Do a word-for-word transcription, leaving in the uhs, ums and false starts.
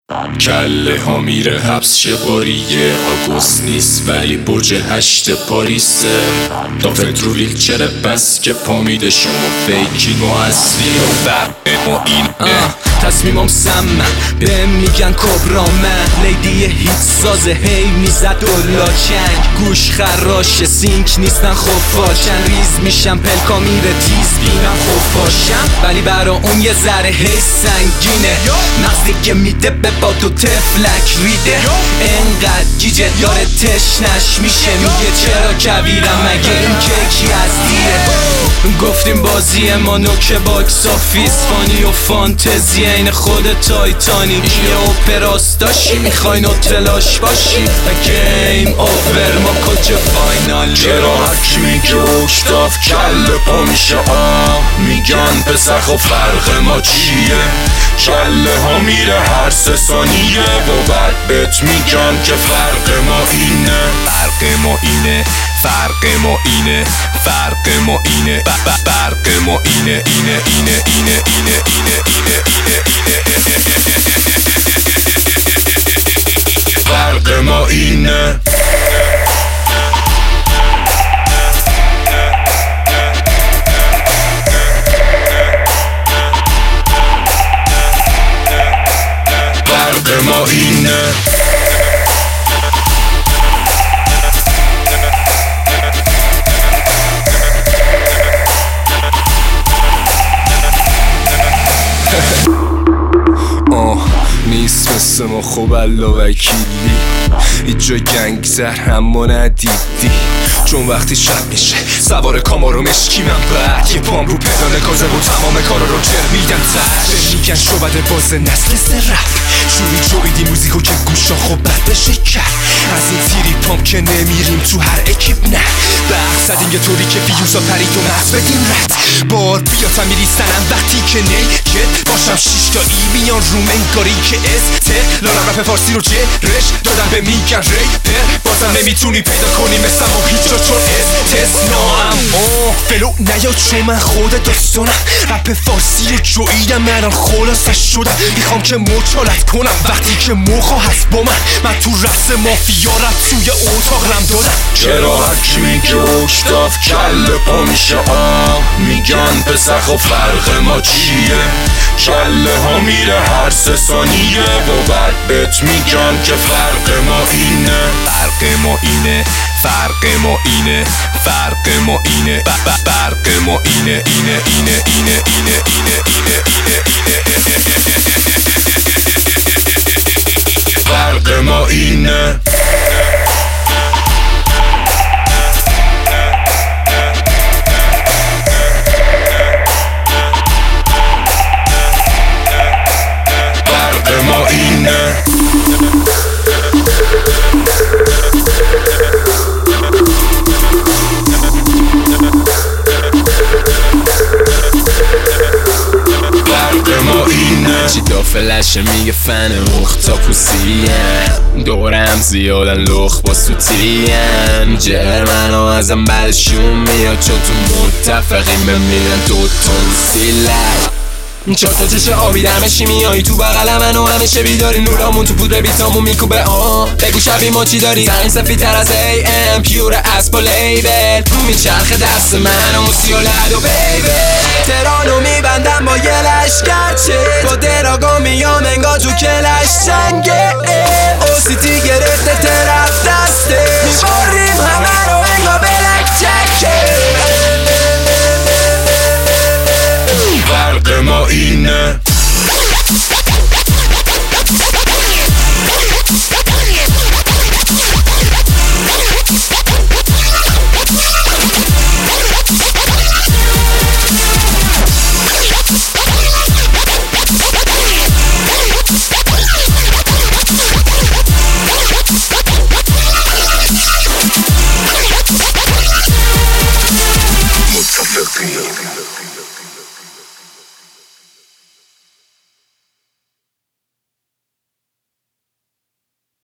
کله ها میره حبس چه باریه آگوست نیست ولی برج هشت پاریسه تا فترو ویلچره بس که پا میده شما فیکین و اصلی و فرق ما اینه تصمیمم سمم به میگن کبرا من لیدی هیت سازه هی میزد دولا چنگ گوش خراشه سینک نیستن خفاشن ریز میشم پلکا میره تیز بینم خفاشم ولی برا اون یه ذره هی سنگینه مغزی که میده به باد و تفلک ریده انقدر گیجه یاره تشنش میشه میگه چرا کبیرم مگه این کیکی از دیره گفتیم بازی ما نوک باکس آفیس فانی و فانتزی این خود تایتانیک یه اوپراست داشی میخوای نوتلاش باشی و گیم اوور ما کجا فاینال چرا هرکی میگه اکتاف کل پا میشه آه میگن پسر خب فرق ما چیه کله ها میره هر سه ثانیه و بعد بهت میگن که فرق ما اینه فرق ما اینه فرق ما اینه فرق ما اینه فرق ما اینه اینه اینه اینه اینه اینه اینه فرق ما اینه فرق ما اینه نیست مثل ما خوب الله وکیلی هیچ جا گنگ زر همو ندیدی چون وقتی شب میشه سوار کامارو مشکی من بعد یه پام رو پدال گازه و تمام کارا رو جر میدن تر میگن شعبده باز نسل سرف شوری جویدی موزیکو که گوشا خوب بد بشه کرد از این تیری پام که نمیریم تو هر اکیب نه برق زدیم یه طوری که فیوزا پرید و مغز بدیم رد بار بیاتم میریستنم وقتی که نیکد باشم شیش تا ای میان روم انگاری که از تر لارم رپ فارسی رو جرش دادم به میگن ریپر بازم نمیتونی پیدا کنی مثل ما هیچ جا چون از تسنام فلو نیاد چون من خود داستانم رپ فارسی رو جویدم الان خلاصش شدم میخوام که مچالت کنم وقتی که موخا هست با من من تو رقص مافیا رپ توی اتاق رم دادم چرا هرکی میگه اکتاف کله پا میشه آه میگن پسر خب فرق ما چیه کله ها میره هر سه ثانیه و بعد بهت میگن که فرق ما اینه فرق ما اینه فرق ما اینه فرق ما اینه فرق ما اینه اینه اینه اینه اینه اینه اینه فرق ما اینه فرق ما اینه فرق ما اینه چی دافلش میگه فن اختاپوسیم دورم زیادن لخ با سوتیم جرمن ها ازم بعدشون میاد چون تو متفقیم بمیرن دو تون سیلک چهار تا چشه آبی دمشی میایی تو بغل منو همیشه بیداری نورامون تو پودر بیتامون میکوبه آه بگو شبی ما چی داری زنگ سفید تر از ای ام پیور اسب و لیبل میچرخه دست من و موسی و لد و بیبل ترانو میبندم با یه لشکرچه با دراگا میام انگار تو کلش جنگه